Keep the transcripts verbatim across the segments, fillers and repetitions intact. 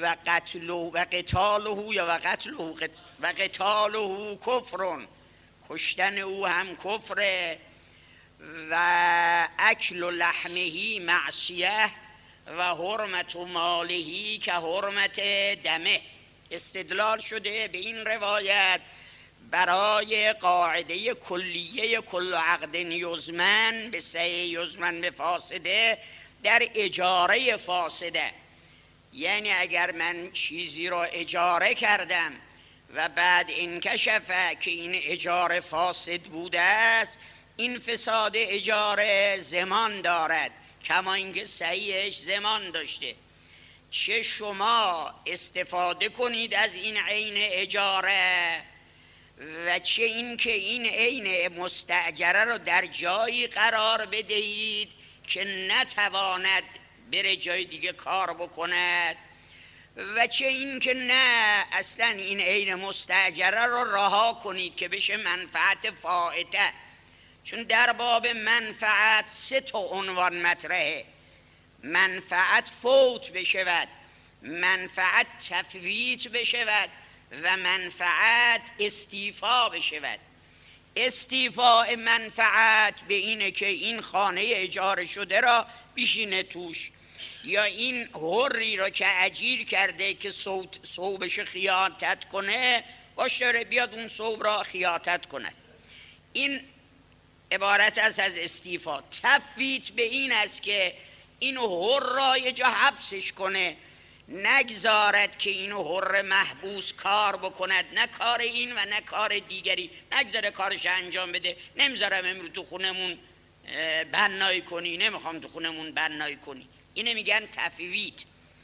و قتل و قتاله یا و قتل و قتاله کفرون، کشتن او هم کفره، و اکل لحمهی معصیه و حرمت مالهی که حرمت دمه. استدلال شده به این روایت برای قاعده کلیه کل عقد یزمن به صحیح یزمن به فاسده در اجاره فاسده. یعنی اگر من چیزی را اجاره کردم و بعد انکشف که این اجاره فاسد بوده است، این فساد اجاره زمان دارد کما اینکه صحیحش زمان داشته. چه شما استفاده کنید از این عین اجاره و چه این که این عین مستاجره رو در جایی قرار بدهید که نتواند بره جای دیگه کار بکند، و چه این که نه اصلا این عین مستاجره رو رها کنید که بشه منفعت فائته. چون در باب منفعت سه تا عنوان مطرحه: منفعت فوت بشود، منفعت تفویت بشود و منفعت استیفا بشود. استیفاء منفعت به اینه که این خانه اجاره شده را بشینه توش، یا این حری را که اجیر کرده که ثوبش خیاطت کنه باش داره بیاد اون ثوب را خیاطت کند. این عبارت است از استیفا. تفویت به این است که این حر را یه جا حبسش کنه، نگذارد که این حر محبوس کار بکند، نه کار این و نه کار دیگری، نگذاره کارش انجام بده. نمیذارم امروز تو خونمون بنایی کنی، نمیخوام تو خونمون بنایی کنی. اینه میگن تفویت.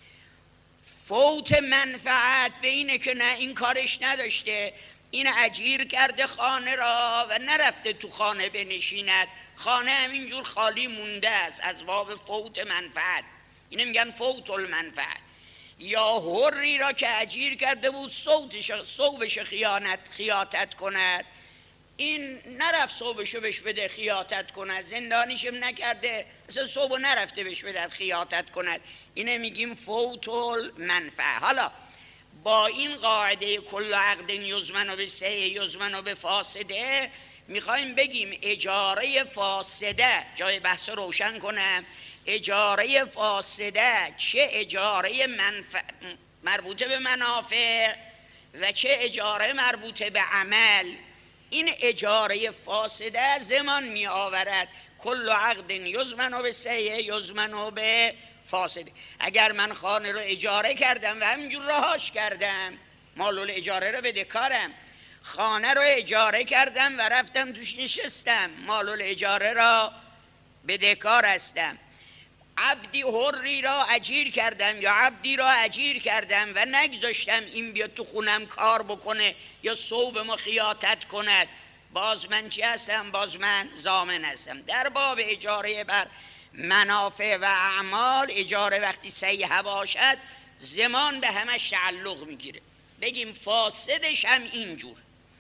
فوت منفعت به اینه که نه این کارش نداشته، این اجیر کرده خانه را و نرفته تو خانه بنشیند، خانه همینجور خالی مونده است، از باب فوت منفعت. اینه میگن فوت المنفعت. یا حری را که اجیر کرده بود ثوبش خیانت خیاطت کند، این نرفت ثوبشو بهش بده خیاطت کند، زندانیشم نکرده، اصلا ثوبو نرفته بهش بده خیاطت کند. اینه میگیم فوت المنفعه. حالا با این قاعده کل عقد یزمن و به صحیح یزمن و به فاسده میخوایم بگیم اجاره فاسده، جای بحث روشن کنم، اجاره فاسده چه اجاره منفع مربوطه به منافع و چه اجاره مربوطه به عمل. این اجاره فاسده زمان می آورد. کل عقد یزمن و به صحیح یزمن و به فاسده. اگر من خانه رو اجاره کردم و همینجور رهاش کردم، مال الاجاره رو بده کارم، خانه رو اجاره کردم و رفتم توش نشستم، مال الاجاره را بده کار هستم. عبدی حری را اجیر کردم یا عبدی را اجیر کردم و نگذاشتم این بیاد تو خونم کار بکنه یا ثوب ما خیاطت کند، باز من چی هستم؟ باز من ضامن هستم. در باب اجاره بر منافع و اعمال، اجاره وقتی صحیح باشد زمان به همش تعلق میگیره. بگیم فاسدش هم اینجور.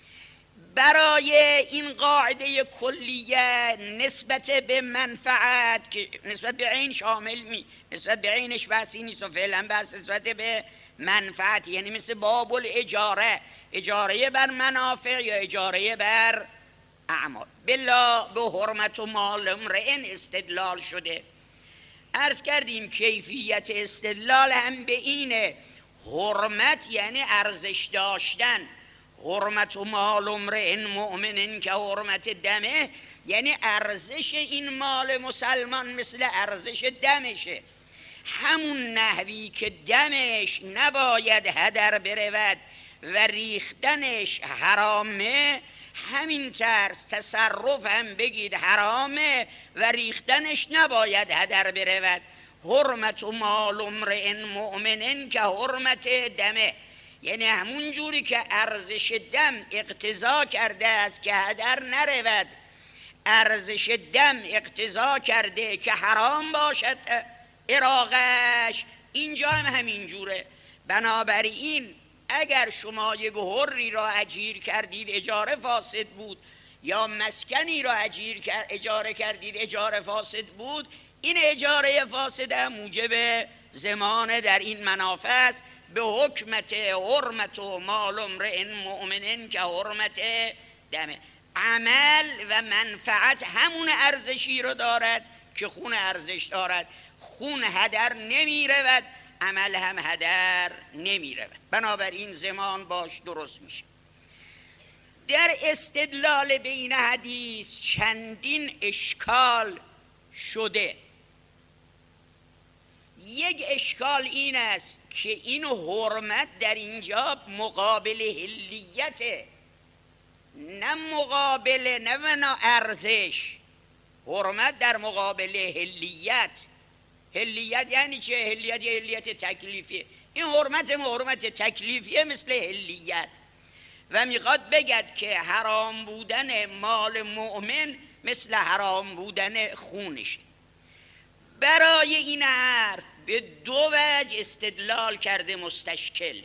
برای این قاعده کلیه نسبت به منفعت که نسبت به عین شامل می، نسبت به عینش بحثی نیست و فعلا بحث نسبت به منفعت، یعنی مثل باب الاجاره، اجاره بر منافع یا اجاره بر اعمال. بلا به حرمت و مال امرئ استدلال شده. عرض کردیم کیفیت استدلال هم به اینه. حرمت یعنی ارزش داشتن، حرمت و مال امرئ مؤمن که حرمت دمه، یعنی ارزش این مال مسلمان مثل ارزش دمشه. همون نحوی که دمش نباید هدر برود و ریختنش حرامه، همین طرز تصرف هم بگید حرامه و ریختنش نباید هدر برود. حرمت و مال امرئ مؤمن که حرمت دمه، یعنی همون جوری که ارزش دم اقتضا کرده است که هدر نرود، ارزش دم اقتضا کرده که حرام باشد اراقش، اینجا هم همین جوره. بنابراین اگر شما یک حری را اجیر کردید اجاره فاسد بود، یا مسکنی را اجیر کرد اجاره کردید اجاره فاسد بود، این اجاره فاسد موجب زمان در این منافع است. به حکمت حرمت و مال امرئ مؤمن که حرمت دمه. عمل و منفعت همون ارزشی رو دارد که خون ارزش دارد. خون هدر نمی رود، عمل هم هدر نمی رود. بنابراین زمان باش درست میشه. در استدلال بین حدیث چندین اشکال شده. یک اشکال این است که این حرمت در اینجا مقابل حلیته، نه مقابل نه بنا ارزش. حرمت در مقابل حلیت. حلیت یعنی چه؟ حلیت یه حلیت تکلیفیه. این حرمت حرمت تکلیفیه مثل حلیت و میخواد بگد که حرام بودن مال مؤمن مثل حرام بودن خونشه. برای این حرف به دو وجه استدلال کرده مستشکل.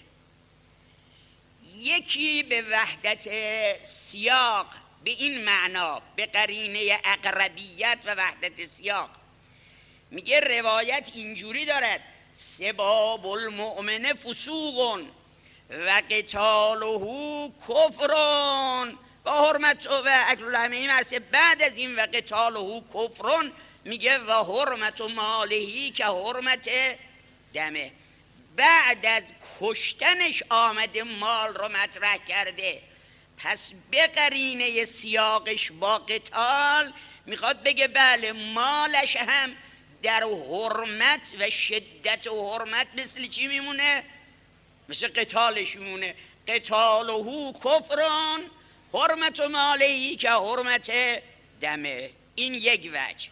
یکی به وحدت سیاق، به این معنا، به قرینه اقربیت و وحدت سیاق. میگه روایت اینجوری دارد: سباب المؤمن فسوق و قتاله کفرون و حرمت و اکل لحمه مرسه. بعد از این و قتاله کفرون میگه و حرمت و مالهی که حرمت دمه. بعد از کشتنش آمده مال رو مطرح کرده. پس به قرینه سیاقش با قتال میخواد بگه بله مالش هم در حرمت و شدت و حرمت مثل چی میمونه؟ مثل قتالش میمونه. قتاله کفران حرمت و مالهی که حرمت دمه. این یک وجه.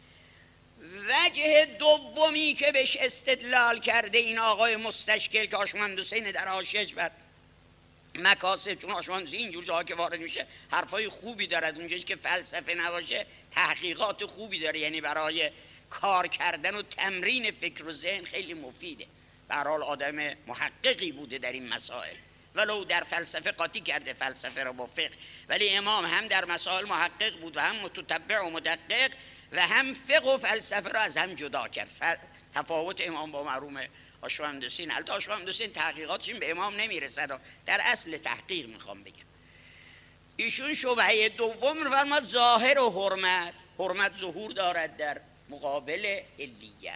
وجه دومی که بهش استدلال کرده این آقای مستشکل که آشومند حسین در حاشیه‌اش بر مکاسب، چون آشومند حسین اینجور جاها که وارد میشه حرفای خوبی دارد، اونجایی که فلسفه نباشه تحقیقات خوبی داره، یعنی برای کار کردن و تمرین فکر و ذهن خیلی مفیده. به هر حال آدم محققی بوده در این مسائل، ولو در فلسفه قاطی کرده فلسفه رو با فقه، ولی امام هم در مسائل محقق بود و هم متتبع و مدقق و هم فقه و فلسفه را از هم جدا کرد. تفاوت امام با مرحوم آشومند حسین، البته آشومند حسین تحقیقاتش به امام نمیرسد، در اصل تحقیق میخوام بگم. ایشون شبهه دوم رو فرماد ظاهر و حرمت، حرمت ظهور دارد در مقابل علیت.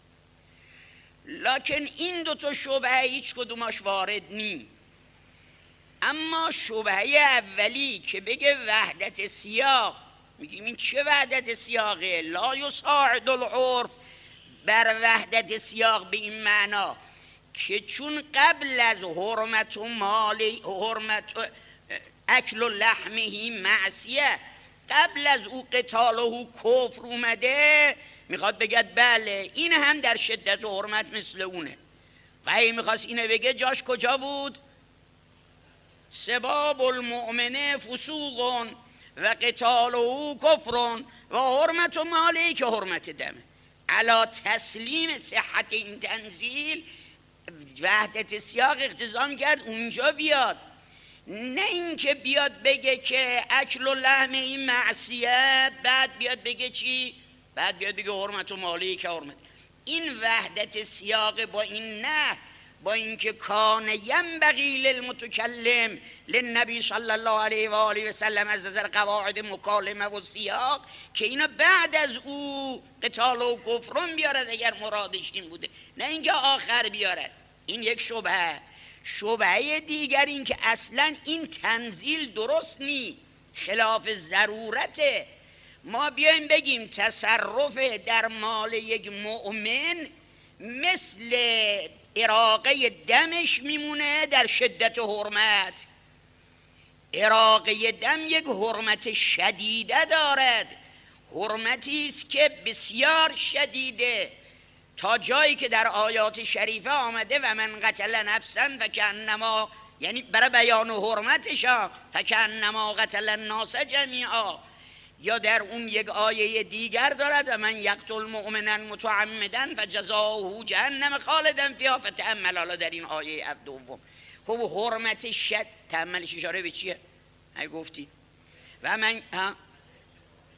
لکن این دو تا شبهه هیچ کدومش وارد نی. اما شبهه اولی که بگه وحدت سیاق، میگیم این چه وحدت سیاقه؟ لا یساعد العرف بر وحدت سیاق به این معنا که چون قبل از حرمت و مال حرمت اکل و لحمه معصیه، قبل از او قتال و کفر اومده، میخواد بگد بله این هم در شدت و حرمت مثل اونه. و هی میخواست اینه بگه جاش کجا بود؟ سباب المؤمنه فسوق و قتاله کفر و حرمت و مالی که حرمت دمه. علا تسلیم صحت این تنزیل وحدت سیاق اقتضا کرد اونجا بیاد، نه اینکه بیاد بگه که اکل و لحم این معصیت، بعد بیاد بگه چی؟ بعد بیاد بگه حرمت و مالی که حرمت. این وحدت سیاق با این نه، با اینکه کان ینبغی للمتکلم للنبی صلی الله علیه و آله و سلم از نظر قواعد مکالمه و سیاق که اینا بعد از او قتال و کفرون بیارد اگر مرادش این بوده، نه اینکه آخر بیارد. این یک شبهه. شبهه دیگر این که اصلا این تنزیل درست نی، خلاف ضرورته. ما بیایم بگیم تصرف در مال یک مؤمن مثل اراقه دمش میمونه در شدت حرمت. اراقه دم یک حرمت شدیده دارد، حرمتی است که بسیار شدیده، تا جایی که در آیات شریفه آمده و من قتل نفسا فکأنما، یعنی برای بیان حرمتش فکأنما قتل الناس جمیعا. یا در اون یک آیه دیگر دارد و من یقتل مؤمنا متعمدا فجزاؤه جهنم خالدا فیها فتأمل. حالا در این آیه دوم خب حرمت شد تأملش اشاره به چیه؟ هی گفتید و من ها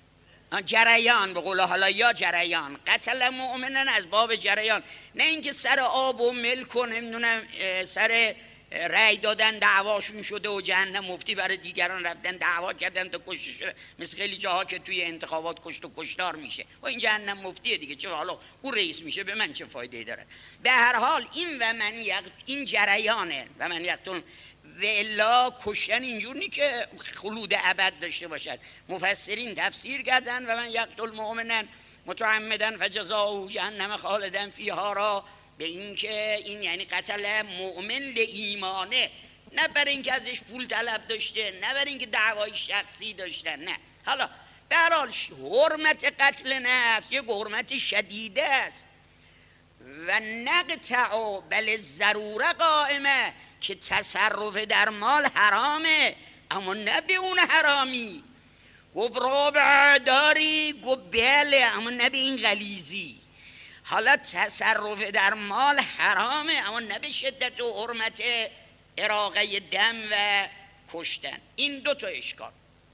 جریان به قول حالا یا جریان، قتل مؤمنن از باب جریان، نه اینکه سر آب و ملک و نمیدونم سر رأی دادن دعواشون شده و جهنم مفتی برای دیگران رفتن دعوا کردن تا کشته شده، مثل خیلی جاها که توی انتخابات کشت و کشتار میشه و این جهنم مفتیه دیگه، چرا حالا اون رئیس میشه به من چه فایده داره؟ به هر حال این و من یق... این جریانه و من یقتل و الا کشتن اینجور نی که خلود ابد داشته باشد. مفسرین تفسیر کردن و من یقتل مؤمنا متعمدا فجزاؤه جهنم خالدا فیها را، به این که این یعنی قتل مؤمن لایمانه، نه برای اینکه ازش پول طلب داشته، نه برای اینکه دعوای شخصی داشتن، نه. حالا به هر حال حرمت قتل نفس یک حرمت شدیده است و نقطع بل ضروره قائمه، که تصرف در مال حرامه اما نه به اون حرامی. گفت رابع داری؟ گفت بله اما نه به این غلیظی. حالا تصرف در مال حرامه اما نه به شدت و حرمت اراقه دم و کشتن. این دو تا اشکال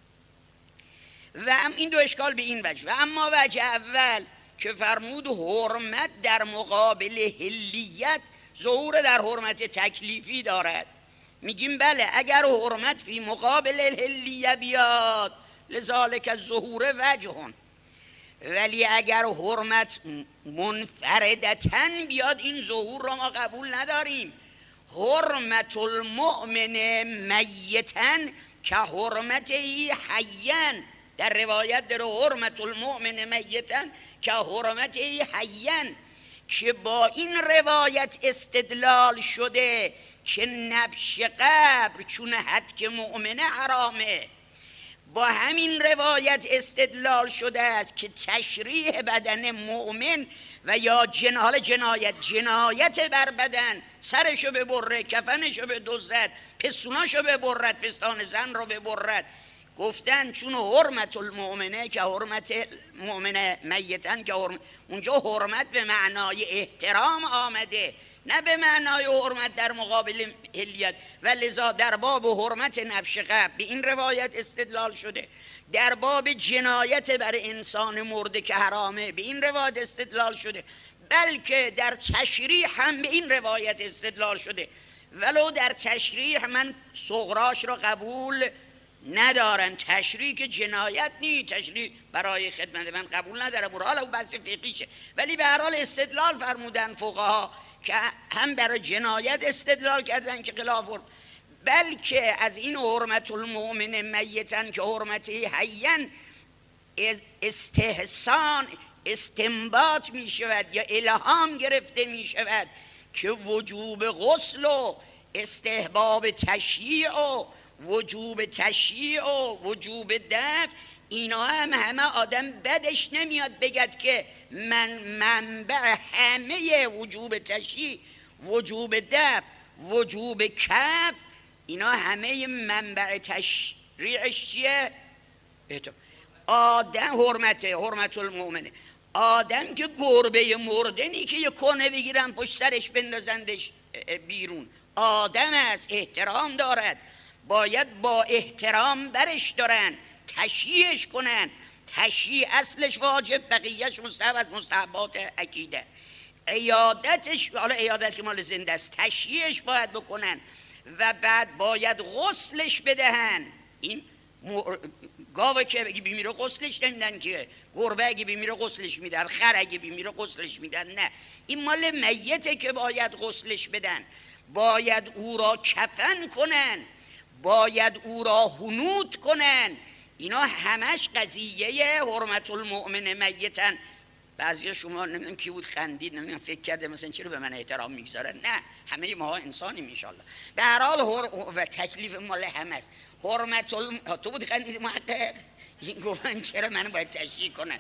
و این دو اشکال به این وجه. و اما وجه اول که فرمود حرمت در مقابل حلیت ظهور در حرمت تکلیفی دارد، میگیم بله اگر حرمت فی مقابل الحلیه بیاد لذالک الظهور وجهون، ولی اگر حرمت منفردتاً بیاد این ظهور را ما قبول نداریم. حرمت المؤمن میتاً که حرمتی حیاً، در روایت در حرمت المؤمن میتاً که حرمتی حیاً، که با این روایت استدلال شده که نبش قبر چون حد که مؤمنه حرامه. با همین روایت استدلال شده است که تشریح بدن مؤمن و یا جنال جنایت جنایت بر بدن، سرشو ببره، کفنشو بدزد، پستوناشو ببرد، پستان زن رو ببرد، گفتن چون حرمت المؤمنه که حرمت مؤمنه میتن، که حرمت اونجا حرمت به معنای احترام آمده نه به معنای حرمت در مقابل حلیت، و لذا در باب حرمت نبش قبر به این روایت استدلال شده. در باب جنایت بر انسان مرده که حرامه به این روایت استدلال شده، بلکه در تشریح هم به این روایت استدلال شده، ولو در تشریح من صغراش را قبول ندارن. تشریح که جنایت نی، تشریح برای خدمت من قبول ندارم، حالا اون بحث فقهیشه، ولی به هر حال استدلال فرمودن فقها که هم برای جنایت استدلال کردن که خلاف، بلکه از این حرمت المؤمن میتن که حرمتی حیاً استحسان استنباط می شود یا الهام گرفته می شود که وجوب غسل و استحباب تشییع و وجوب تشییع و وجوب دفع، اینا هم همه آدم بدش نمیاد بگد که من منبع همه وجوب تشییع، وجوب دفع، وجوب کف، اینا همه منبع تشریعش چیه؟ آدم حرمت حرمت المؤمنه. آدم که گربه مردنی که یه کنه بگیرن پشت سرش بندازندش بیرون، آدم است، احترام دارد، باید با احترام برش دارن، تشییعش کنن. تشییع اصلش واجب، بقیهش مستحب از مستحبات عقیده. عیادتش، حالا عیادت که مال زنده است، تشییعش باید بکنن و بعد باید غسلش بدهن. این گاوه که اگه بیمیره غسلش نمیدن، که گربه اگه بیمیره غسلش میدن، خر اگه بیمیره غسلش میدن، نه، این مال میته که باید غسلش بدن، باید او را کفن کنن، باید او را حنوط کنن. اینا همش قضیه حرمت المؤمن میتن. بعضی شما نمیدونم کی بود خندید، نمیدونم فکر کرده مثلا چرا به من احترام میگذارن، نه، همه ما انسانیم ان شاء الله. به هر حال و تکلیف مال همه است. حرمت الم... تو بود خندید محقق، این گفتن چرا من باید تشریح کنن.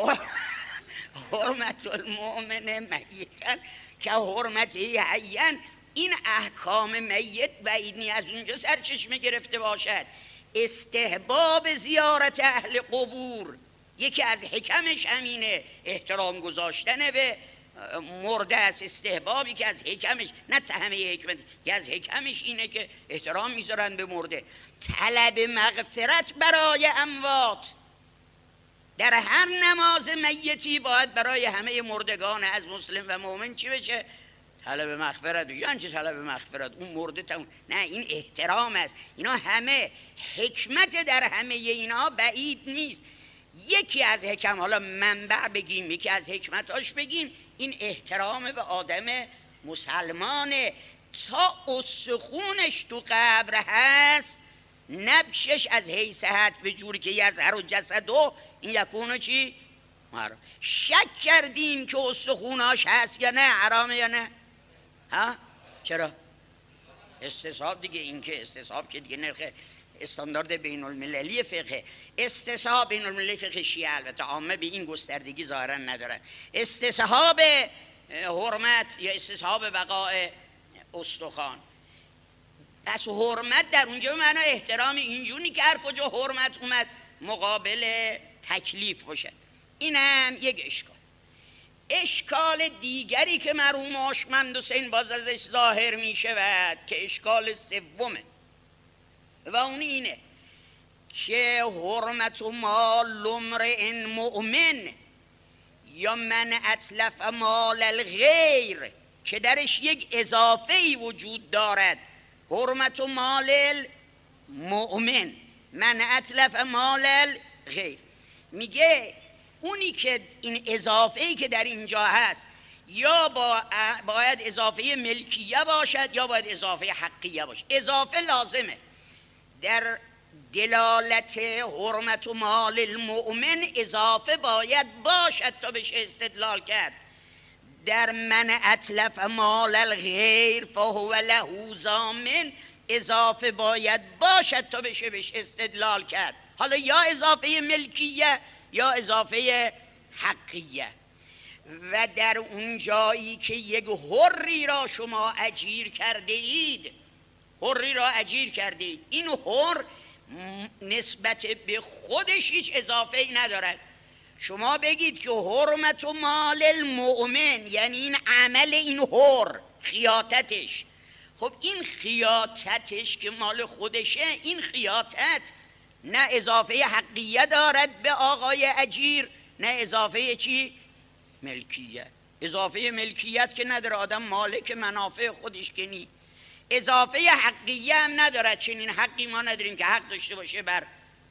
حرمت المؤمن میتن که حرمتی حیاً، این احکام میت بعیدنی از اونجا سرچشمه گرفته باشد. استحباب زیارت اهل قبور یکی از حکمش همینه، احترام گذاشتن به مرده است. استحبابی که از حکمش، نه همه حکمت، که از حکمش اینه که احترام میذارن به مرده. طلب مغفرت برای اموات، در هر نماز میتی باید برای همه مردگان از مسلم و مؤمن چی بشه؟ طلب مغفرت. یعنی چه طلب مغفرت؟ اون مرده تمون. نه، این احترام است. اینا همه حکمت در همه اینا بعید نیست. یکی از حکم، حالا منبع بگیم، یکی از حکمتاش بگیم، این احترام به آدم مسلمانه. تا استخونش تو قبر هست نبشش از هی صحت به جوری که یظهر و جسدو این یکونو چی؟ حرام. شک کردیم که استخوناش هست یا نه، حرامه یا نه؟ ها؟ چرا؟ استصحاب دیگه. این که استصحاب که دیگه نرخ استاندارد بین المللی فقه. استصحاب بین المللی فقه شیعه البته عامه به این گستردگی ظاهرا ندارن. استصحاب حرمت یا استصحاب بقاء استخوان، پس حرمت در اونجا به معنی احترام، اینجوری که هر کجا حرمت اومد مقابل تکلیف باشه. این هم یک اشکال. اشکال دیگری که مرحوم هاشمند حسین باز ازش ظاهر می شود که اشکال سومه و اون اینه که حرمت مال امرئ مؤمن یا من اتلف مال الغیر که درش یک اضافه‌ای وجود دارد. حرمت مال المؤمن من اتلف مال الغیر، میگه اونی که این اضافه‌ای که در اینجا هست یا با باید اضافه ملکیه باشد یا باید اضافه حقیه باشد. اضافه لازمه. در دلالت حرمت مال المؤمن اضافه باید باشد تا بشه استدلال کرد. در من اتلف مال الغیر فهو له ضامن اضافه باید باشد تا بشه بهش استدلال کرد. حالا یا اضافه ملکیه یا اضافه حقیه. و در اون جایی که یک حری را شما اجیر کرده اید، حری را اجیر کرده اید، این حر نسبت به خودش هیچ اضافه ای ندارد. شما بگید که حرمت و مال المؤمن یعنی این عمل این حر، خیاطتش. خب این خیاطتش که مال خودشه، این خیاطت نه اضافه حقیه دارد به آقای اجیر نه اضافه چی؟ ملکیت. اضافه ملکیت که نداره، آدم مالک منافع خودش که نی. اضافه حقیه هم ندارد، چنین حقی ما نداریم که حق داشته باشه بر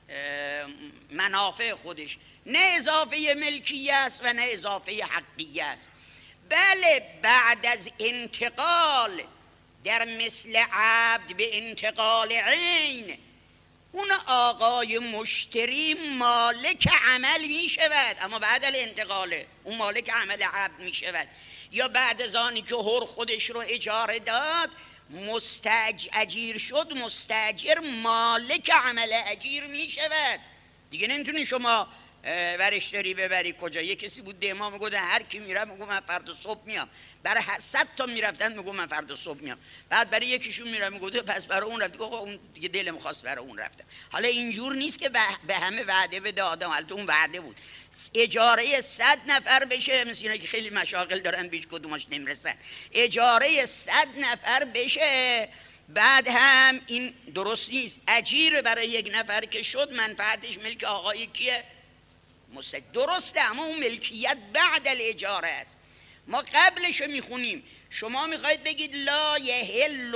منافع خودش. نه اضافه ملکیه است و نه اضافه حقیه است. بله بعد از انتقال در مثل عبد به انتقال عین، اون آقای مشتری مالک عمل می شود، اما بعد از انتقال اون مالک عمل عبد می شود. یا بعد از آنی که حر خودش رو اجاره داد مستاجر اجیر شد، مستاجر مالک عمل اجیر می شود دیگه. نمیتونی شما ورشتری ببری کجا. یه کسی بود دیما میگه هر کی میره میگه من فردا صبح میام. برای صد تا میرفتن میگه من فردا صبح میام. بعد برای یکیشون میره میگه پس برای اون رفت. گفت اون دیگه دلم خواست برای اون رفتم. حالا اینجور نیست که به همه وعده بده آدم. البته اون وعده بود اجاره صد نفر بشه، مثل اینا که خیلی مشاغل دارن بیچ کدومش نمیرسن، اجاره صد نفر بشه. بعد هم این درست نیست. اجیر برای یک نفر که شد منفعتش ملک آقای کیه؟ مستق. درسته، اما اون ملکیت بعد الاجاره است. ما قبلش رو میخونیم. شما میخواید بگید لا یحل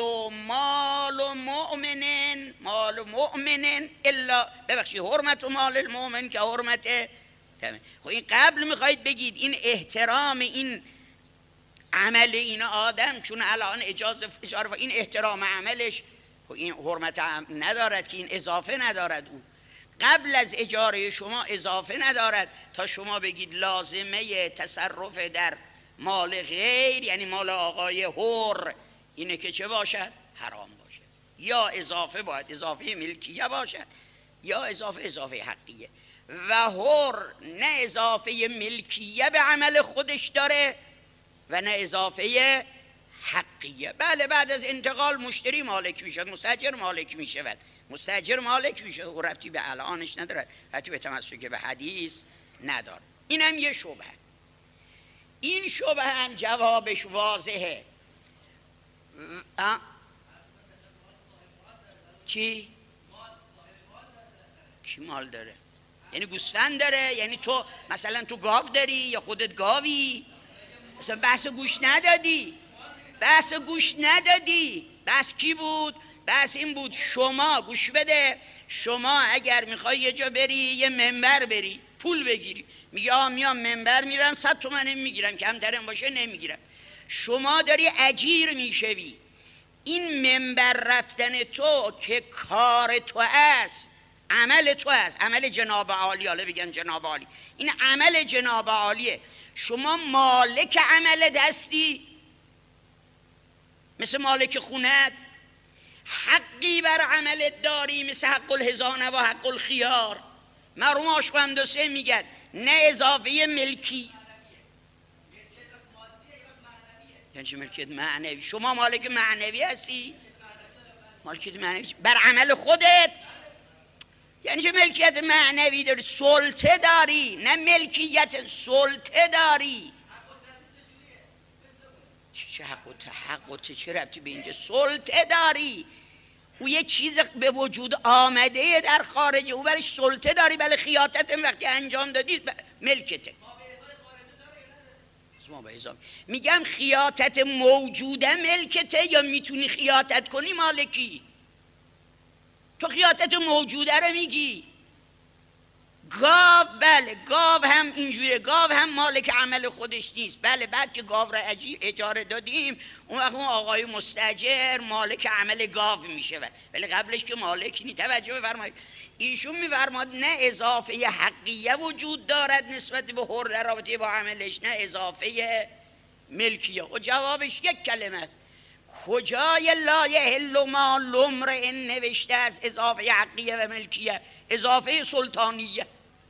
مال مؤمن مال مؤمن الا، ببخشید، حرمت مال المؤمن که حرمت. خب این قبل میخواید بگید این احترام این عمل این آدم، چون الان اجازه اجاره این احترام عملش، خب این حرمت ندارد که این اضافه ندارد. او قبل از اجاره شما اضافه ندارد تا شما بگید لازمه تصرف در مال غیر یعنی مال آقای حر اینه که چه باشد؟ حرام باشد. یا اضافه باید اضافه ملکیه باشد یا اضافه اضافه حقیه. و حر نه اضافه ملکیه به عمل خودش داره و نه اضافه حقیه. بله بعد از انتقال مشتری مالک میشد، مستاجر مالک میشود. مستاجر مالک میشه و ربطی به الانش نداره، ربطی به تمسک به حدیث نداره. اینم یه شبهه. این شبهه هم جوابش واضحه. چی؟ کی مال داره؟ یعنی گوسفند داره، یعنی تو مثلا تو گاو داری یا خودت گاوی. مثلا بحث گوش ندادی، بحث گوش ندادی. بحث کی بود؟ بحث این بود شما گوش بده، شما اگر میخوای یه جا بری، یه منبر بری، پول بگیری، میگه آه میام منبر میرم صد تومن میگیرم، کمترم باشه نمیگیرم. شما داری اجیر میشوی. این منبر رفتن تو که کار تو است، عمل تو است، عمل جناب عالی، حالا بگم جناب عالی، این عمل جناب عالیه. شما مالک عمل هستی، مثل مالک خونت. حقی بر عملت داری، مثل حق الهزانه و حق الخیار. مرحوم عاشق همدوسه میگن نه اضافه ملکی، یعنی چه ملکیت معنوی؟ شما مالک معنوی هستی، مالکیت معنوی بر عمل خودت. یعنی چه ملکیت معنوی داری؟ سلطه داری، نه ملکیت، سلطه داری. چه حق و حق و چه ربطی به اینجا؟ سلطه داری، او یه چیز به وجود آمده در خارجه، او برای سلطه داری. بله خیاطت وقتی انجام دادی ملکته. میگم خیاطت موجوده ملکته، یا میتونی خیاطت کنی مالکی؟ تو خیاطت موجوده رو میگی. گاو، بله گاو هم اینجوره، گاو هم مالک عمل خودش نیست. بله بعد که گاو را اجاره دادیم اون وقت اون آقای مستاجر مالک عمل گاو میشه، ولی قبلش که مالک نیست. توجه بفرمایید، ایشون میفرماد نه اضافه حقیه وجود دارد نسبت به حر در رابطه با عملش، نه اضافه ملکیه. و جوابش یک کلمه است. کجای لا یحل مال امرئ نوشته از اضافه حقیه و ملکیه؟ اضافه سلطانیه.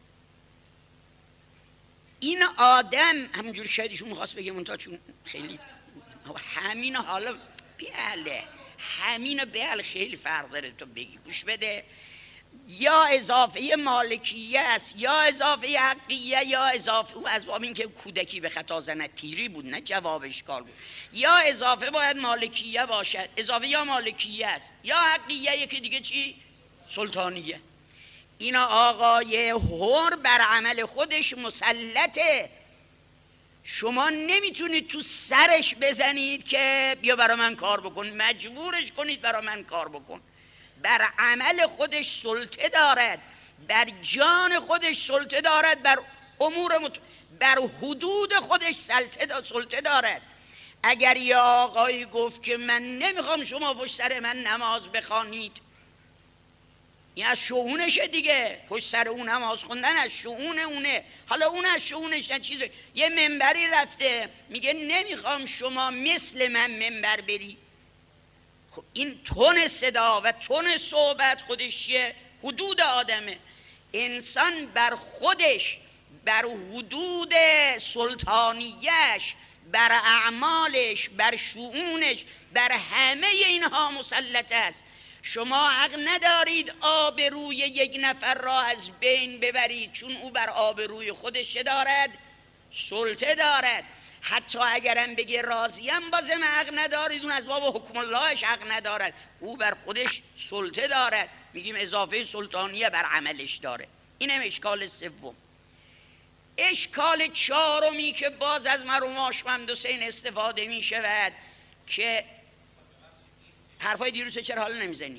این آدم همونجور شایدشون میخواست بگه منتها چون خیلی همین حالا بله همین بله خیلی فرق داره تو بگی. گوش بده، یا اضافه مالکیه است یا اضافه حقیه یا اضافه، او از باب این که کودکی به خطا زند تیری بود نه جواب اشکال بود. یا اضافه باید مالکیه باشد، اضافه یا مالکیه است یا حقیه، یکی دیگه چی؟ سلطانیه. اینا آقای حر بر عمل خودش مسلطه. شما نمیتونید تو سرش بزنید که بیا برا من کار بکن، مجبورش کنید برا من کار بکن. بر عمل خودش سلطه دارد، بر جان خودش سلطه دارد، بر امور مت... بر حدود خودش سلطه دارد. اگر یه آقایی گفت که من نمیخوام شما پشت سر من نماز بخوانید، این از شؤونشه دیگه، پشت سر اون نماز خوندن از شؤون اونه. حالا اون از شؤونش نه چیزه. یه منبری رفته میگه نمیخوام شما مثل من منبر بری. خب این تون صدا و تون صحبت خودش چیه؟ حدود آدمه. انسان بر خودش، بر حدود سلطانیش، بر اعمالش، بر شؤونش، بر همه اینها مسلط است. شما حق ندارید آبروی یک نفر را از بین ببرید، چون او بر آبروی خودش چه دارد؟ سلطه دارد. حتی اگرم بگه راضیم بازم حق ندارید، اون از باب حکم اللهش حق ندارد، او بر خودش سلطه دارد. میگیم اضافه سلطانیه بر عملش داره. اینم اشکال سوم. اشکال چهارمی که باز از مرحوم عاشق حمدحسین استفاده می شود که حرفای دیروز چرا حالا نمیزنی؟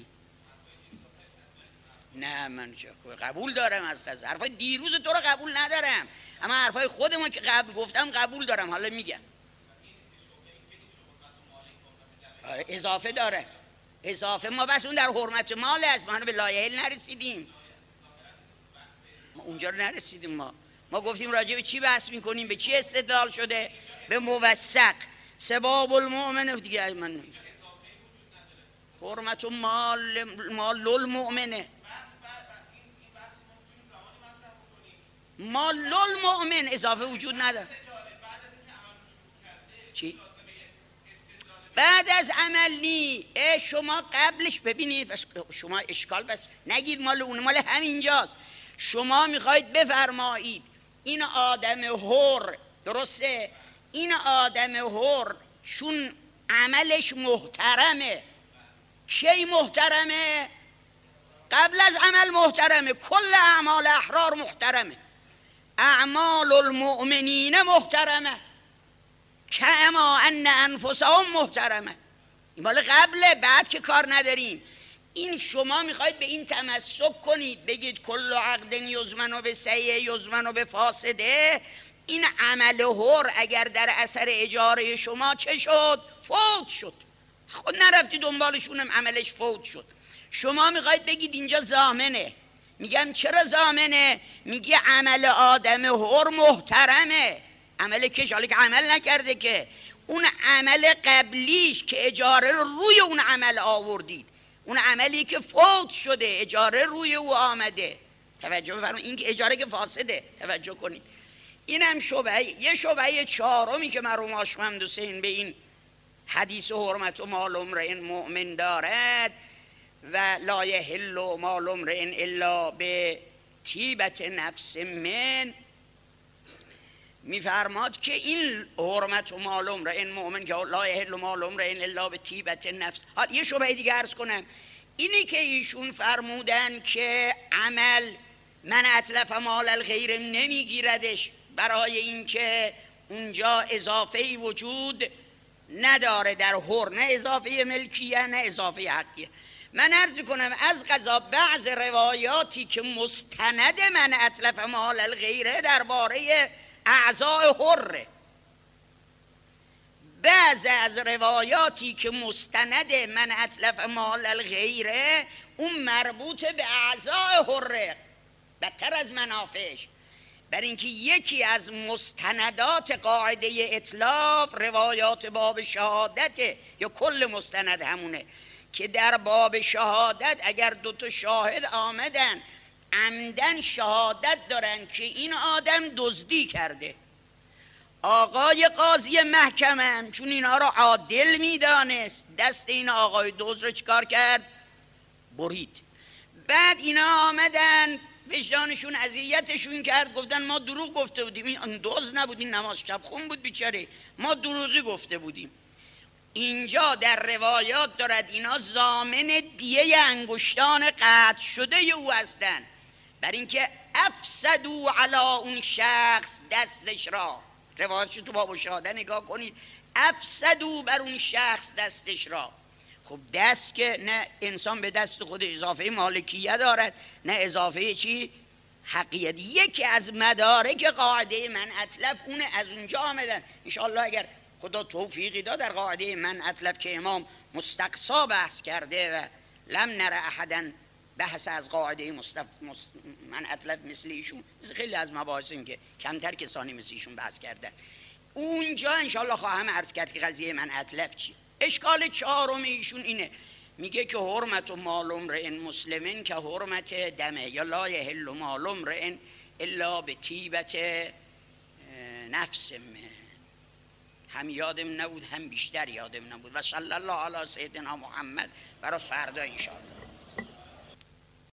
نه من قبول دارم از قضا، حرفای دیروز تو رو قبول ندارم، اما حرفای خودمون که قبل گفتم قبول دارم. حالا میگم آره اضافه داره، اضافه. ما بس اون در حرمت مال است، ما به لایحل نرسیدیم، ما اونجا رو نرسیدیم. ما ما گفتیم راجع به چی بحث میکنیم، به چی استدلال شده؟ به موثق سباب المؤمن دیگه. من حرمت مال مال المؤمنه، مال المؤمن اضافه وجود نداره. چی؟ بعد از عمل نی. شما قبلش ببینید، شما اشکال بس نگید مال اون، مال همینجاست. شما میخواید بفرمایید این آدم حر، درسته؟ این آدم حر چون عملش محترمه. کی محترمه؟ قبل از عمل محترمه، کل اعمال احرار محترمه، اعمال المؤمنین محترمه، کما ان انفسهم محترمه. این مال قبله، بعد که کار نداریم. این شما میخواید به این تمسک کنید بگید کل عقد یضمن به سیء یضمن به فاسده. این عمل حر اگر در اثر اجاره شما چه شد؟ فوت شد. خود نرفتی دنبالشونم، عملش فوت شد. شما میخواید بگید اینجا ضامنه. میگم چرا ضامنه؟ میگی عمل آدم حر محترمه، عمل کش، حالا که عمل نکرده که، اون عمل قبلیش که اجاره رو روی اون عمل آوردید، اون عملی که فوت شده اجاره روی او آمده. توجه بفرمایید، این که اجاره که فاسده، توجه کنید. اینم شبهه. یه شبهه چهارمی که مرحوم عاشق محمد حسین به این حدیث حرمت و مال امرئ مؤمن دارد و لا یحل مال امرئ الا به طیبت نفس من، میفرماد که این حرمت و مال امرئ مؤمن که لا یحل مال امرئ الا به طیبت نفس. حالا یه شبهه دیگه عرض کنم، اینی که ایشون فرمودن که عمل من اتلف مال الغیر نمیگیردش، برای اینکه اونجا اضافه وجود نداره در حر، نه اضافه ملکیه نه اضافه حقیه. من عرض کنم از قضا بعض روایاتی که مستند من اتلف مال الغیره درباره اعضاء حره، بعض از روایاتی که مستند من اتلف مال الغیره اون مربوط به اعضاء حره بدتر از منافعش. بر اینکه یکی از مستندات قاعده اتلاف روایات باب شهادته، یا کل مستند همونه، که در باب شهادت اگر دو تا شاهد آمدن عمدن شهادت دارن که این آدم دزدی کرده، آقای قاضی محکمه هم چون اینها را عادل میدانست دست این آقای دزد رو چکار کرد؟ برید. بعد اینا آمدن وجدانشون اذیتشون کرد، گفتن ما دروغ گفته بودیم، این دزد نبود، این نماز شب خون بود بیچاره، ما دروغی گفته بودیم. اینجا در روایات دارد اینا ضامن دیه انگشتان قطع شده او هستن، بر اینکه افسدوا علی اون شخص دستش را. روایاتش تو باب شهادت نگاه کنید، افسدوا بر اون شخص دستش را. خب دست که نه انسان به دست خود اضافه مالکیه دارد نه اضافه چی؟ حقیقت. یکی از مدارک قاعده من اتلف اونه، از اونجا آمدن. انشاءالله اگر خدا توفیقی داد در قاعده من اتلف که امام مستقصا بحث کرده و لم نر احدن بحث از قاعده مستف... مست... من اتلف مثل ایشون، مثل خیلی از مباحثیم که کمتر کسانی مثل ایشون بحث کردن، اونجا انشاءالله خواهم عرض کرد که قضیه من اتلف چی. اشکال چهارم ایشون اینه، میگه که حرمت و مال امرئ مسلمین که حرمت دمه، یا لا یحل مال امرئ الا به طیبت نفس من. هم یادم نبود هم بیشتر یادم نبود. و صلی الله علی سیدنا محمد برای فردا انشاءالله.